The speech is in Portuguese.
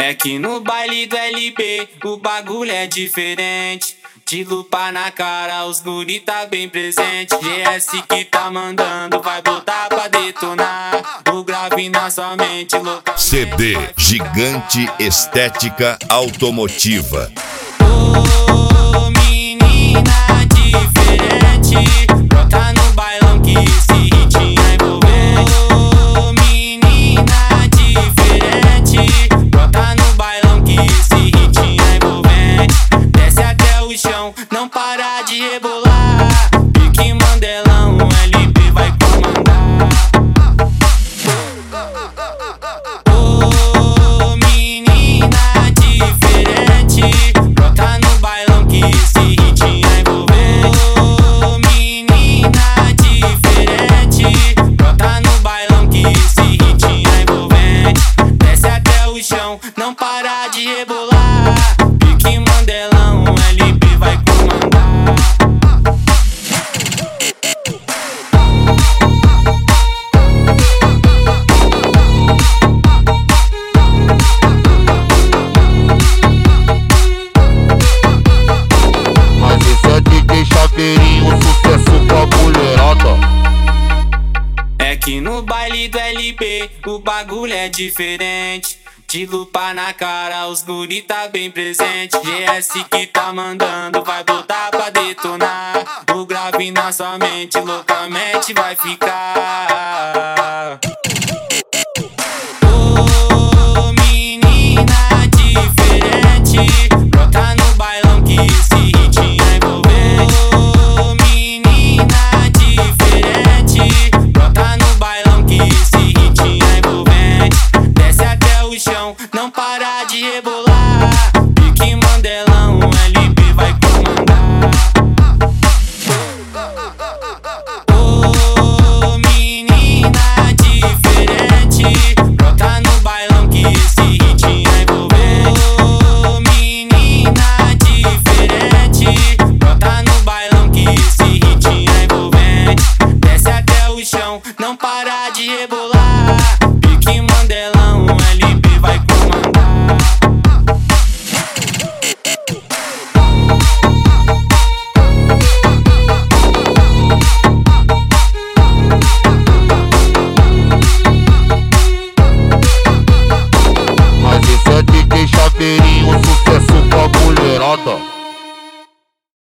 É que no baile do LB o bagulho é diferente. De lupa na cara, os guri tá bem presente. GS que tá mandando, vai botar pra detonar. O grave na sua mente, louca. CD Gigante Estética Automotiva. Ô menina diferente, brota no bailão que esse hit é envolvente. Ô menina diferente, brota no bailão que esse hit é envolvente. Desce até o chão, não para de rebolar. Pique Mandelão, LB vai comandar. Ô menina diferente, brota no bailão que esse hit é envolvente. Ô menina diferente, brota no bailão que esse hit é envolvente. Desce até o chão, não para de rebolar. Pique Mandelão, LB vai comandar. Mas esse é DJ Chaveirinho, sucesso pra mulherada. É que no baile do LB o bagulho é diferente. De lupa na cara, os guri tá bem presente. GS que tá mandando, vai botar pra detonar. O grave na sua mente, loucamente vai ficar.